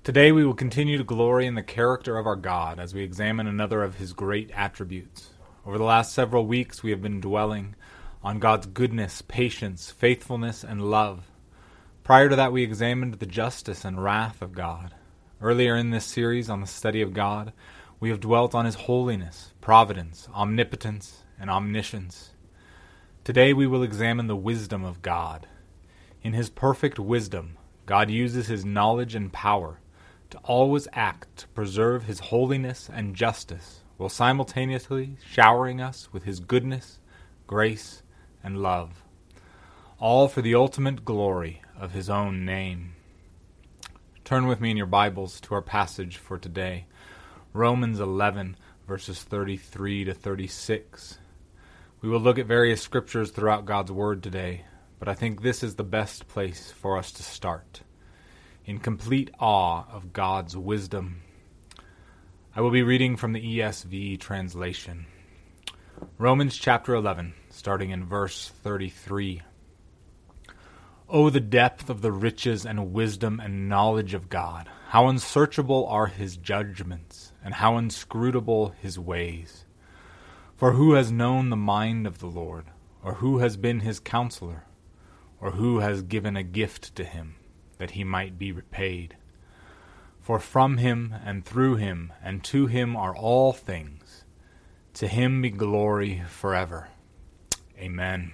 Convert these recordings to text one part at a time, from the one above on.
Today we will continue to glory in the character of our God as we examine another of his great attributes. Over the last several weeks we have been dwelling on God's goodness, patience, faithfulness, and love. Prior to that we examined the justice and wrath of God. Earlier in this series on the study of God, we have dwelt on his holiness, providence, omnipotence, and omniscience. Today we will examine the wisdom of God. In his perfect wisdom, God uses his knowledge and power to always act to preserve his holiness and justice, while simultaneously showering us with his goodness, grace, and love, all for the ultimate glory of his own name. Turn with me in your Bibles to our passage for today, Romans 11, verses 33 to 36. We will look at various scriptures throughout God's Word today, but I think this is the best place for us to start, in complete awe of God's wisdom. I will be reading from the ESV translation. Romans chapter 11, starting in verse 33. Oh, the depth of the riches and wisdom and knowledge of God! How unsearchable are his judgments, and how inscrutable his ways! For who has known the mind of the Lord, or who has been his counselor, or who has given a gift to him, that he might be repaid? For from him, and through him, and to him are all things. To him be glory forever. Amen.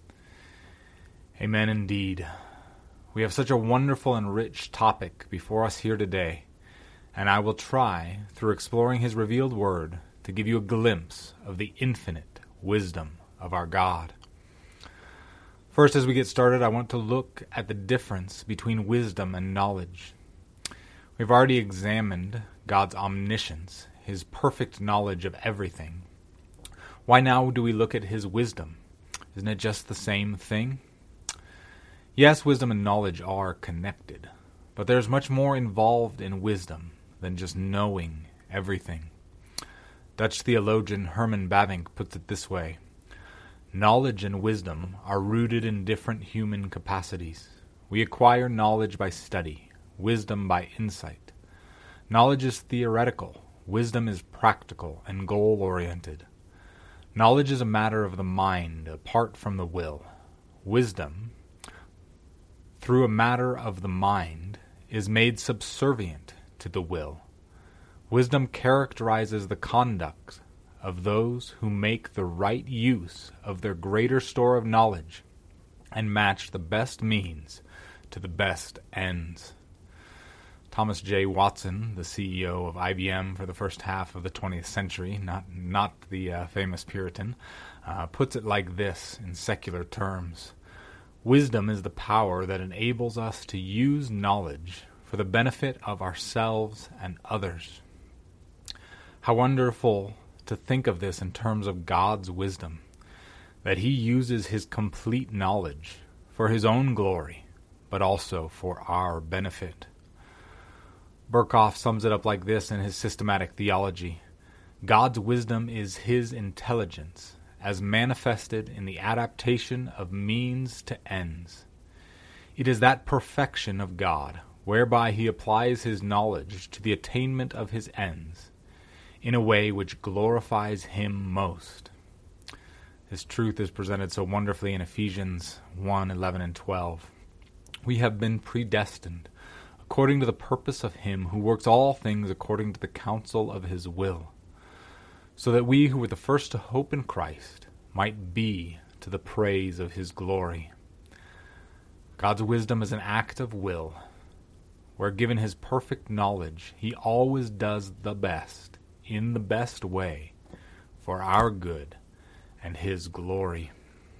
Amen indeed. We have such a wonderful and rich topic before us here today, and I will try, through exploring his revealed word, to give you a glimpse of the infinite wisdom of our God. First, as we get started, I want to look at the difference between wisdom and knowledge. We've already examined God's omniscience, his perfect knowledge of everything. Why now do we look at his wisdom? Isn't it just the same thing? Yes, wisdom and knowledge are connected, but there's much more involved in wisdom than just knowing everything. Dutch theologian Herman Bavinck puts it this way: knowledge and wisdom are rooted in different human capacities. We acquire knowledge by study, wisdom by insight. Knowledge is theoretical, wisdom is practical and goal-oriented. Knowledge is a matter of the mind, apart from the will. Wisdom, through a matter of the mind, is made subservient to the will. Wisdom characterizes the conduct of those who make the right use of their greater store of knowledge and match the best means to the best ends. Thomas J. Watson, the CEO of IBM for the first half of the 20th century, not the famous Puritan, puts it like this in secular terms: wisdom is the power that enables us to use knowledge for the benefit of ourselves and others. How wonderful to think of this in terms of God's wisdom, that he uses his complete knowledge for his own glory, but also for our benefit. Berkhoff sums it up like this in his systematic theology: God's wisdom is his intelligence, as manifested in the adaptation of means to ends. It is that perfection of God, whereby he applies his knowledge to the attainment of his ends, in a way which glorifies him most. This truth is presented so wonderfully in Ephesians 1:11 and 12. We have been predestined, according to the purpose of him who works all things according to the counsel of his will, so that we who were the first to hope in Christ might be to the praise of his glory. God's wisdom is an act of will, where given his perfect knowledge, he always does the best, in the best way, for our good and his glory.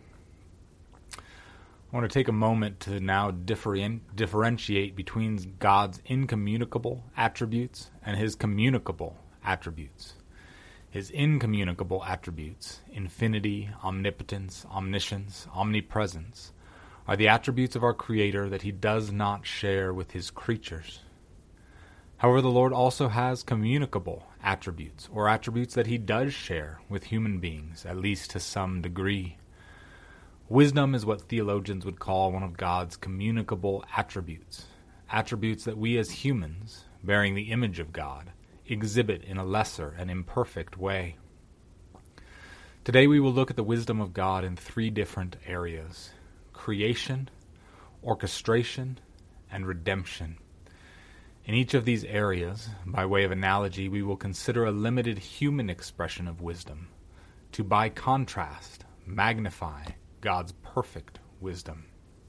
I want to take a moment to now differentiate between God's incommunicable attributes and his communicable attributes. His incommunicable attributes, infinity, omnipotence, omniscience, omnipresence, are the attributes of our Creator that he does not share with his creatures. However, the Lord also has communicable attributes, or attributes that he does share with human beings, at least to some degree. Wisdom is what theologians would call one of God's communicable attributes, attributes that we as humans bearing the image of God, exhibit in a lesser and imperfect way. Today we will look at the wisdom of God in three different areas: creation, orchestration, and redemption. In each of these areas, by way of analogy, we will consider a limited human expression of wisdom, to by contrast magnify God's perfect wisdom.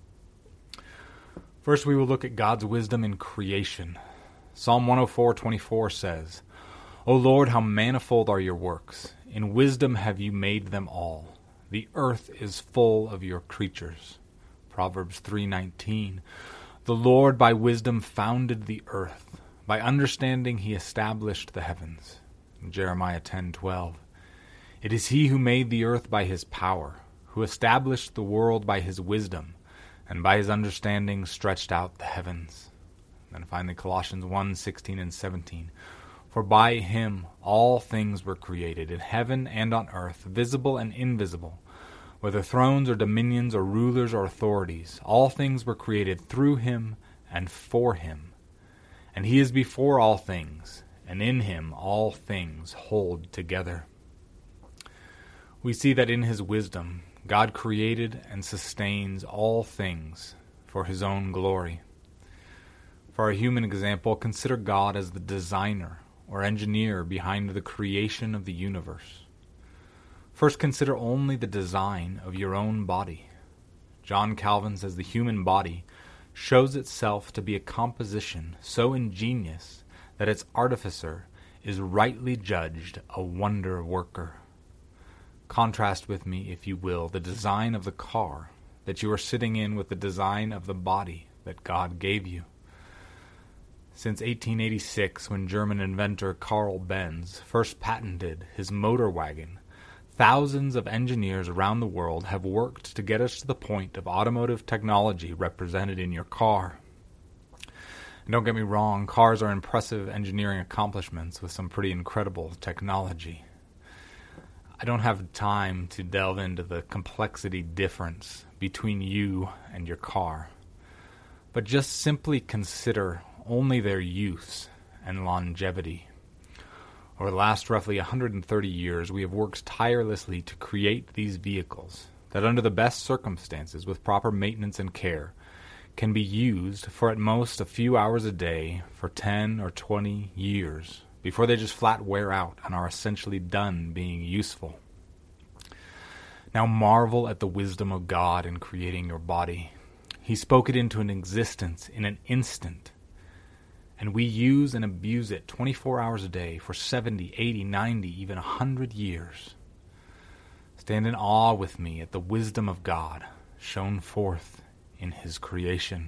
First, we will look at God's wisdom in creation. Psalm 104:24 says, "O Lord, how manifold are your works! In wisdom have you made them all. The earth is full of your creatures." Proverbs 3:19, "The Lord by wisdom founded the earth. By understanding he established the heavens." Jeremiah 10:12, "It is he who made the earth by his power, who established the world by his wisdom, and by his understanding stretched out the heavens." And finally Colossians 1:16 and 17, "For by him all things were created, in heaven and on earth, visible and invisible, whether thrones or dominions or rulers or authorities. All things were created through him and for him. And he is before all things, and in him all things hold together." We see that in his wisdom, God created and sustains all things for his own glory. For a human example, consider God as the designer or engineer behind the creation of the universe. First, consider only the design of your own body. John Calvin says the human body shows itself to be a composition so ingenious that its artificer is rightly judged a wonder worker. Contrast with me, if you will, the design of the car that you are sitting in with the design of the body that God gave you. Since 1886, when German inventor Carl Benz first patented his motor wagon, thousands of engineers around the world have worked to get us to the point of automotive technology represented in your car. And don't get me wrong, cars are impressive engineering accomplishments with some pretty incredible technology. I don't have time to delve into the complexity difference between you and your car, but just simply consider only their use and longevity. Over the last roughly 130 years, we have worked tirelessly to create these vehicles that, under the best circumstances, with proper maintenance and care, can be used for at most a few hours a day for 10 or 20 years, before they just flat wear out and are essentially done being useful. Now marvel at the wisdom of God in creating your body. He spoke it into an existence in an instant, and we use and abuse it 24 hours a day for 70, 80, 90, even 100 years. Stand in awe with me at the wisdom of God shown forth in his creation.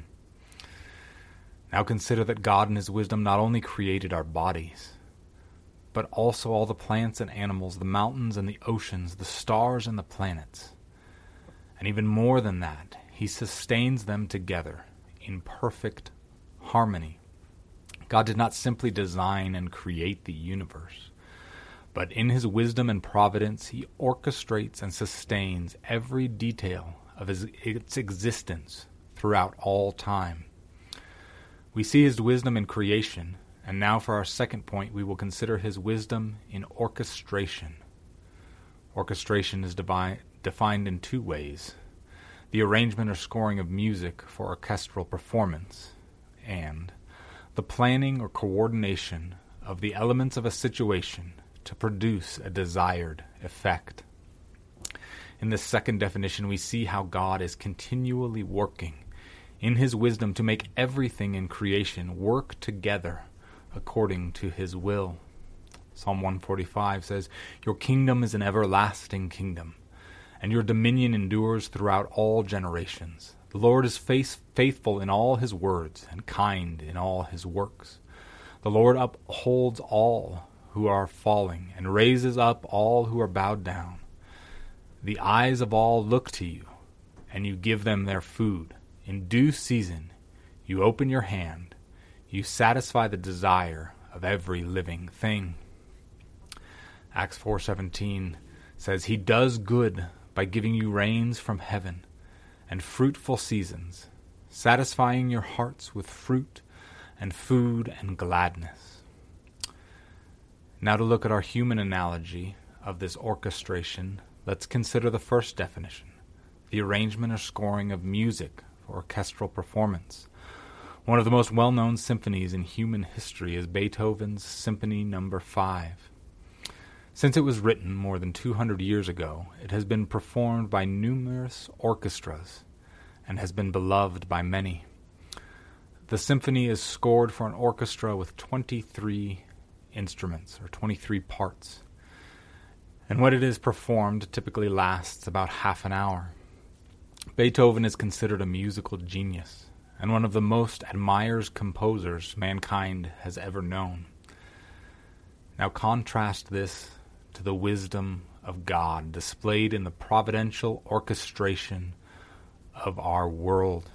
Now consider that God in his wisdom not only created our bodies, but also all the plants and animals, the mountains and the oceans, the stars and the planets. And even more than that, he sustains them together in perfect harmony. God did not simply design and create the universe, but in his wisdom and providence, he orchestrates and sustains every detail of its existence throughout all time. We see his wisdom in creation, and now for our second point, we will consider his wisdom in orchestration. Orchestration is defined in two ways: the arrangement or scoring of music for orchestral performance, and the planning or coordination of the elements of a situation to produce a desired effect. In this second definition, we see how God is continually working in his wisdom to make everything in creation work together according to his will. Psalm 145 says, "Your kingdom is an everlasting kingdom, and your dominion endures throughout all generations. The Lord is faithful in all his words and kind in all his works. The Lord upholds all who are falling and raises up all who are bowed down. The eyes of all look to you, and you give them their food. In due season you open your hand, you satisfy the desire of every living thing." Acts 4:17 says, "He does good by giving you rains from heaven and fruitful seasons, satisfying your hearts with fruit and food and gladness. Now to look at our human analogy of this orchestration, let's consider the first definition, the arrangement or scoring of music for orchestral performance. One of the most well-known symphonies in human history is Beethoven's Symphony No. 5. Since it was written more than 200 years ago, it has been performed by numerous orchestras and has been beloved by many. The symphony is scored for an orchestra with 23 instruments, or 23 parts. And when it is performed, typically lasts about half an hour. Beethoven is considered a musical genius, and one of the most admired composers mankind has ever known. Now contrast this to the wisdom of God displayed in the providential orchestration of our world.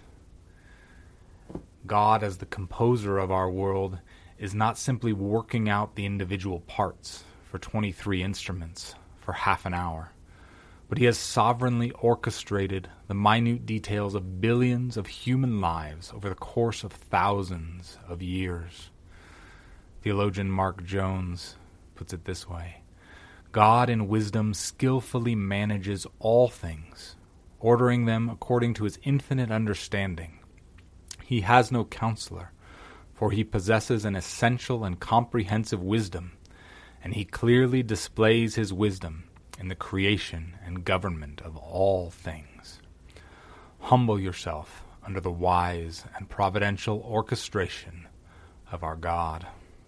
God, as the composer of our world, is not simply working out the individual parts for 23 instruments for half an hour, but he has sovereignly orchestrated the minute details of billions of human lives over the course of thousands of years. Theologian Mark Jones puts it this way: God in wisdom skillfully manages all things, ordering them according to his infinite understanding. He has no counselor, for he possesses an essential and comprehensive wisdom, and he clearly displays his wisdom in the creation and government of all things. Humble yourself under the wise and providential orchestration of our God.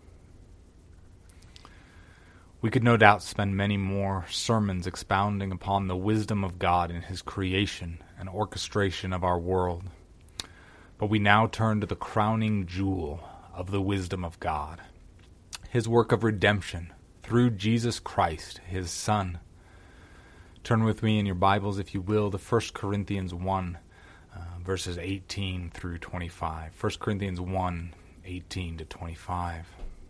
We could no doubt spend many more sermons expounding upon the wisdom of God in his creation and orchestration of our world. But we now turn to the crowning jewel of the wisdom of God, his work of redemption through Jesus Christ, his Son. Turn with me in your Bibles, if you will, to 1 Corinthians 1, verses 18 through 25. 1 Corinthians 1, 18 to 25.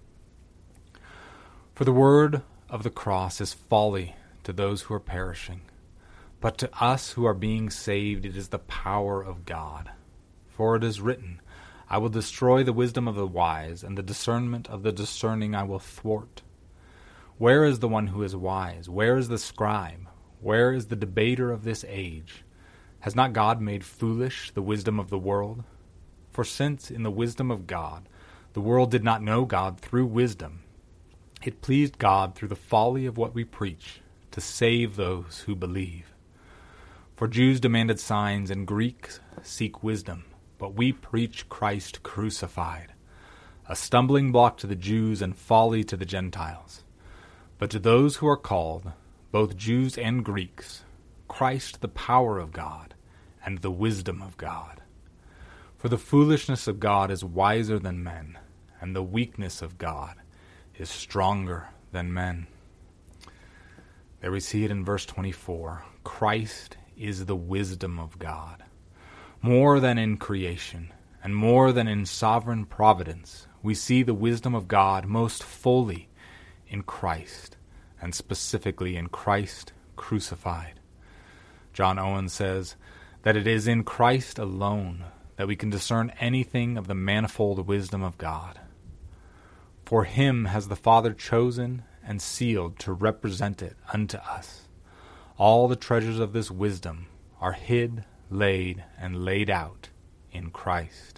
For the word of the cross is folly to those who are perishing, but to us who are being saved it is the power of God. For it is written, I will destroy the wisdom of the wise, and the discernment of the discerning I will thwart. Where is the one who is wise? Where is the scribe? Where is the debater of this age? Has not God made foolish the wisdom of the world? For since in the wisdom of God the world did not know God through wisdom, it pleased God through the folly of what we preach to save those who believe. For Jews demanded signs and Greeks seek wisdom, but we preach Christ crucified, a stumbling block to the Jews and folly to the Gentiles. But to those who are called, both Jews and Greeks, Christ the power of God and the wisdom of God. For the foolishness of God is wiser than men, and the weakness of God is stronger than men. There we see it in verse 24. Christ is the wisdom of God. More than in creation, and more than in sovereign providence, we see the wisdom of God most fully in Christ, and specifically in Christ crucified. John Owen says that it is in Christ alone that we can discern anything of the manifold wisdom of God. For him has the Father chosen and sealed to represent it unto us. All the treasures of this wisdom are hid, laid, and laid out in Christ.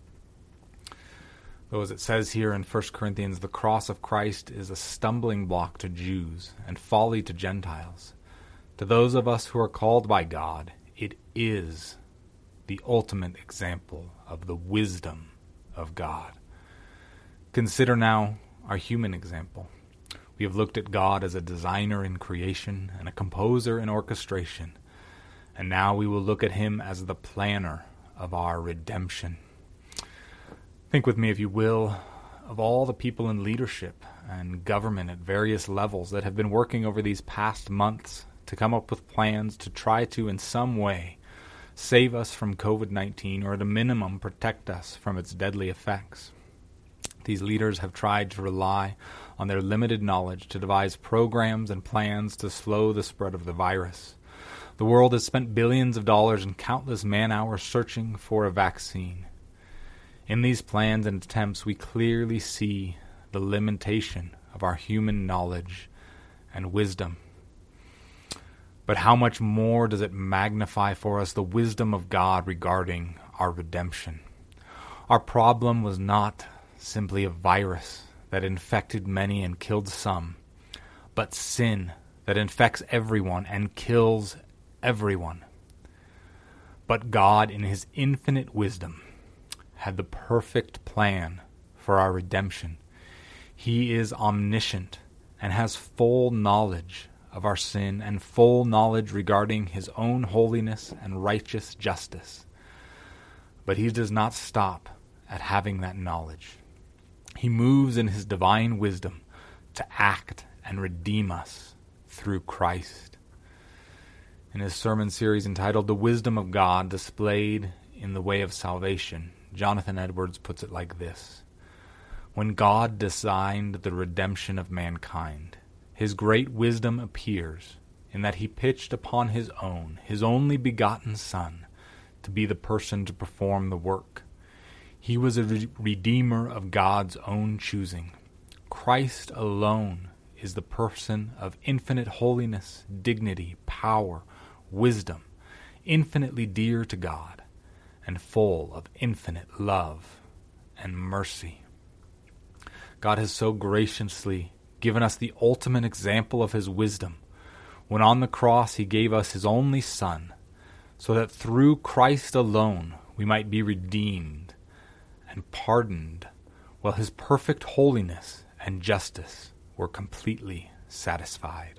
Though as it says here in 1 Corinthians, the cross of Christ is a stumbling block to Jews and folly to Gentiles, to those of us who are called by God, it is the ultimate example of the wisdom of God. Consider now our human example. We have looked at God as a designer in creation and a composer in orchestration, and now we will look at him as the planner of our redemption. Think with me, if you will, of all the people in leadership and government at various levels that have been working over these past months to come up with plans to try to, in some way, save us from COVID-19 or at a minimum protect us from its deadly effects. These leaders have tried to rely on their limited knowledge to devise programs and plans to slow the spread of the virus. The world has spent billions of dollars and countless man-hours searching for a vaccine. In these plans and attempts, we clearly see the limitation of our human knowledge and wisdom. But how much more does it magnify for us the wisdom of God regarding our redemption? Our problem was not simply a virus that infected many and killed some, but sin that infects everyone and kills everyone. But God, in His infinite wisdom, had the perfect plan for our redemption. He is omniscient and has full knowledge of our sin and full knowledge regarding His own holiness and righteous justice. But He does not stop at having that knowledge. He moves in His divine wisdom to act and redeem us through Christ. In his sermon series entitled The Wisdom of God Displayed in the Way of Salvation, Jonathan Edwards puts it like this: when God designed the redemption of mankind, His great wisdom appears in that He pitched upon His only begotten Son, to be the person to perform the work. He was a redeemer of God's own choosing. Christ alone is the person of infinite holiness, dignity, power, wisdom, infinitely dear to God, and full of infinite love and mercy. God has so graciously given us the ultimate example of His wisdom when on the cross He gave us His only Son, so that through Christ alone we might be redeemed and pardoned, while His perfect holiness and justice were completely satisfied.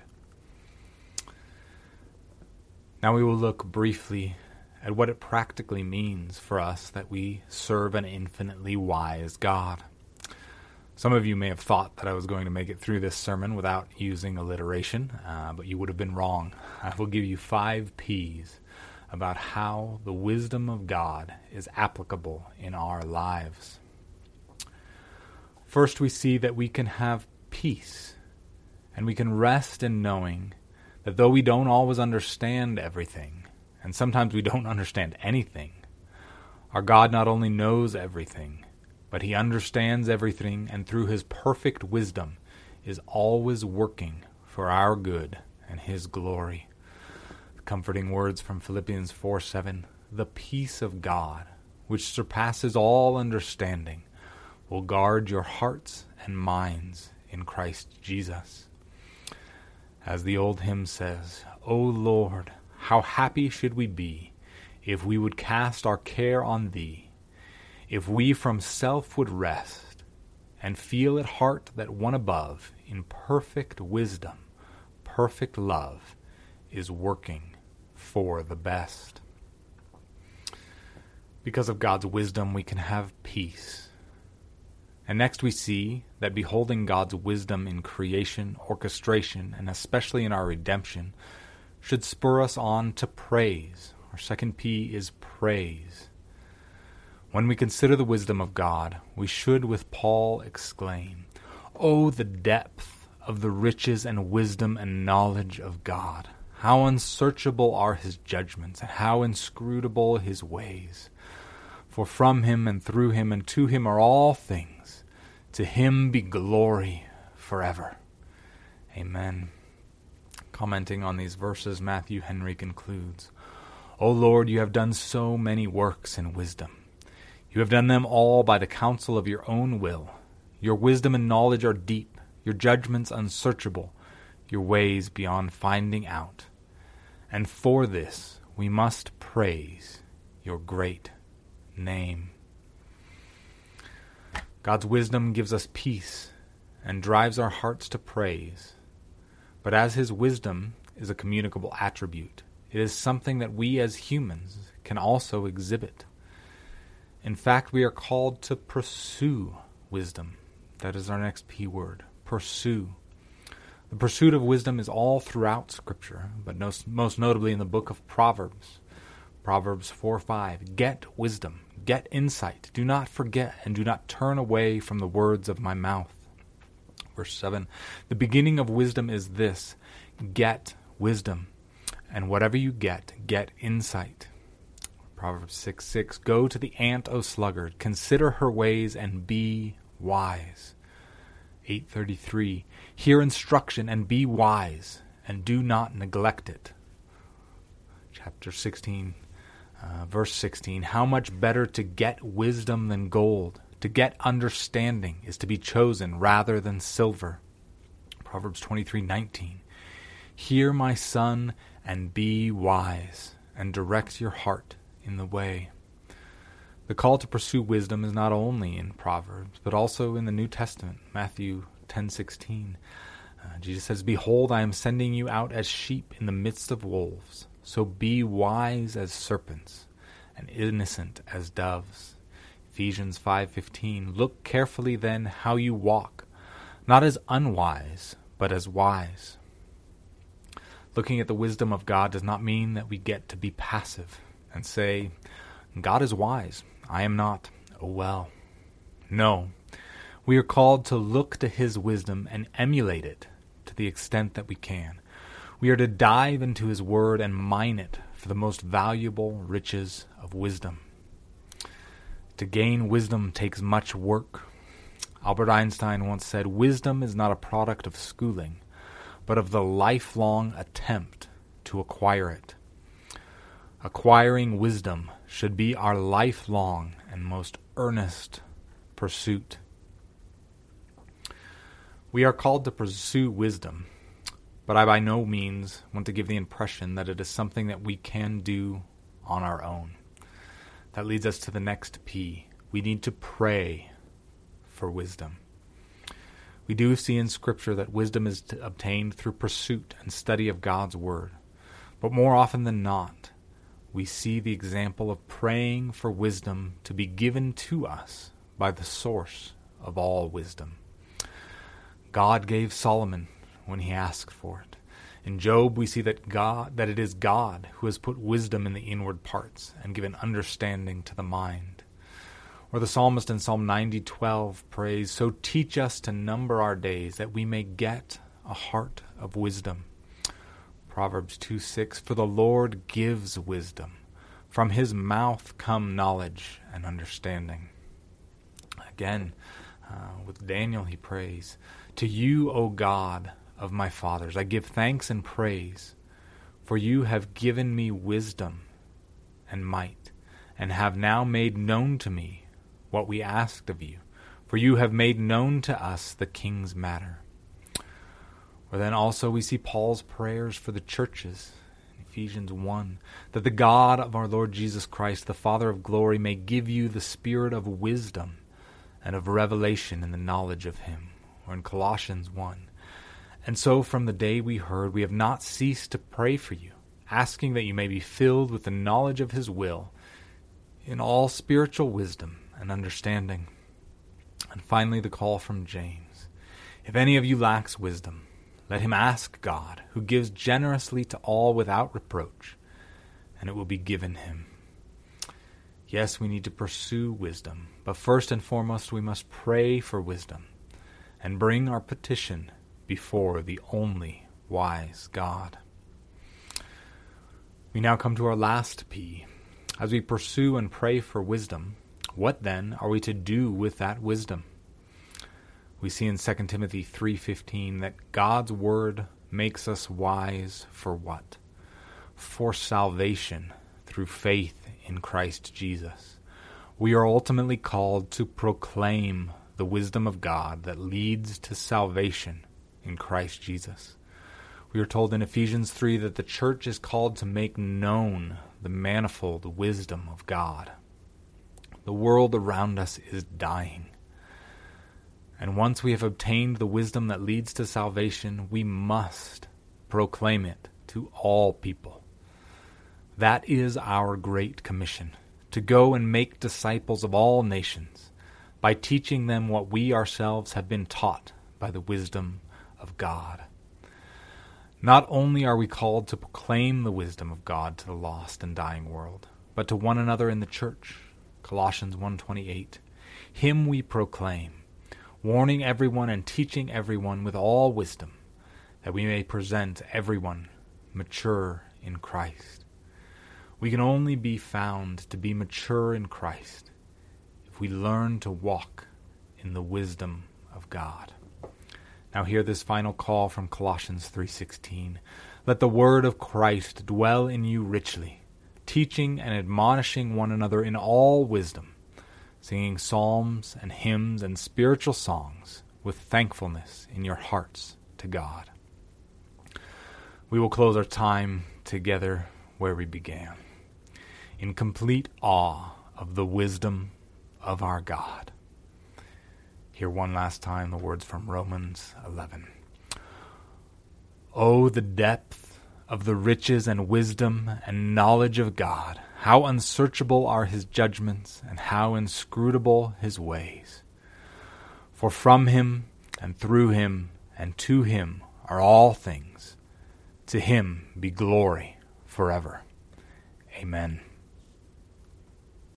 Now we will look briefly at what it practically means for us that we serve an infinitely wise God. Some of you may have thought that I was going to make it through this sermon without using alliteration, but you would have been wrong. I will give you 5 P's about how the wisdom of God is applicable in our lives. First, we see that we can have peace, and we can rest in knowing that though we don't always understand everything, and sometimes we don't understand anything, our God not only knows everything, but He understands everything, and through His perfect wisdom is always working for our good and His glory. The comforting words from Philippians 4:7, the peace of God, which surpasses all understanding, will guard your hearts and minds in Christ Jesus. As the old hymn says, O Lord, how happy should we be if we would cast our care on Thee, if we from self would rest, and feel at heart that one above, in perfect wisdom, perfect love, is working for the best. Because of God's wisdom, we can have peace. And next we see that beholding God's wisdom in creation, orchestration, and especially in our redemption, should spur us on to praise. Our second P is praise. When we consider the wisdom of God, we should with Paul exclaim, "Oh, the depth of the riches and wisdom and knowledge of God! How unsearchable are His judgments, and how inscrutable His ways! For from Him and through Him and to Him are all things. To Him be glory forever." Amen. Commenting on these verses, Matthew Henry concludes, "O Lord, you have done so many works in wisdom. You have done them all by the counsel of your own will. Your wisdom and knowledge are deep, your judgments unsearchable, your ways beyond finding out. And for this we must praise your great name." God's wisdom gives us peace and drives our hearts to praise. But as His wisdom is a communicable attribute, it is something that we as humans can also exhibit. In fact, we are called to pursue wisdom. That is our next P word, pursue. The pursuit of wisdom is all throughout Scripture, but most notably in the book of Proverbs. Proverbs 4:5, get wisdom, get insight, do not forget, and do not turn away from the words of my mouth. Verse 7, the beginning of wisdom is this, get wisdom, and whatever you get insight. Proverbs 6:6, Go to the ant, O sluggard, consider her ways and be wise. 8:33, Hear instruction and be wise, and do not neglect it. Chapter 16, verse 16, How much better to get wisdom than gold, to get understanding is to be chosen rather than silver. Proverbs 23:19, Hear, my son, and be wise, and direct your heart in the way. The call to pursue wisdom is not only in Proverbs, but also in the New Testament, Matthew 10:16. Jesus says, Behold, I am sending you out as sheep in the midst of wolves. So be wise as serpents and innocent as doves. Ephesians 5:15. Look carefully then how you walk, not as unwise, but as wise. Looking at the wisdom of God does not mean that we get to be passive and say, God is wise, I am not. Oh well. No. We are called to look to his wisdom and emulate it to the extent that we can. We are to dive into his word and mine it for the most valuable riches of wisdom. To gain wisdom takes much work. Albert Einstein once said, Wisdom is not a product of schooling, but of the lifelong attempt to acquire it. Acquiring wisdom should be our lifelong and most earnest pursuit. We are called to pursue wisdom, but I by no means want to give the impression that it is something that we can do on our own. That leads us to the next P. We need to pray for wisdom. We do see in Scripture that wisdom is obtained through pursuit and study of God's Word. But more often than not, we see the example of praying for wisdom to be given to us by the source of all wisdom. God gave Solomon when he asked for it. In Job, we see that it is God who has put wisdom in the inward parts and given understanding to the mind. Or the psalmist in Psalm 90:12 prays, So teach us to number our days, that we may get a heart of wisdom. Proverbs 2:6, For the Lord gives wisdom. From his mouth come knowledge and understanding. Again, with Daniel he prays, To you, O God of my fathers, I give thanks and praise, for you have given me wisdom and might, and have now made known to me what we asked of you, for you have made known to us the king's matter. Or then also we see Paul's prayers for the churches in Ephesians 1, that the God of our Lord Jesus Christ, the Father of glory, may give you the spirit of wisdom and of revelation in the knowledge of him. Or in Colossians 1, And so from the day we heard, we have not ceased to pray for you, asking that you may be filled with the knowledge of his will in all spiritual wisdom and understanding. And finally, the call from James. If any of you lacks wisdom, let him ask God, who gives generously to all without reproach, and it will be given him. Yes, we need to pursue wisdom, but first and foremost, we must pray for wisdom and bring our petition before the only wise God. We now come to our last P. As we pursue and pray for wisdom, what then are we to do with that wisdom? We see in 2 Timothy 3:15 that God's word makes us wise for what? For salvation through faith in Christ Jesus. We are ultimately called to proclaim the wisdom of God that leads to salvation in Christ Jesus. We are told in Ephesians 3 that the church is called to make known the manifold wisdom of God. The world around us is dying. And once we have obtained the wisdom that leads to salvation, we must proclaim it to all people. That is our great commission, to go and make disciples of all nations by teaching them what we ourselves have been taught by the wisdom of God. Not only are we called to proclaim the wisdom of God to the lost and dying world, but to one another in the church. Colossians 1:28. Him we proclaim, warning everyone and teaching everyone with all wisdom, that we may present everyone mature in Christ. We can only be found to be mature in Christ if we learn to walk in the wisdom of God. Now hear this final call from Colossians 3:16. Let the word of Christ dwell in you richly, teaching and admonishing one another in all wisdom, singing psalms and hymns and spiritual songs with thankfulness in your hearts to God. We will close our time together where we began, in complete awe of the wisdom of our God. Hear one last time the words from Romans 11. Oh, the depth of the riches and wisdom and knowledge of God! How unsearchable are his judgments, and how inscrutable his ways! For from him, and through him, and to him are all things. To him be glory forever. Amen.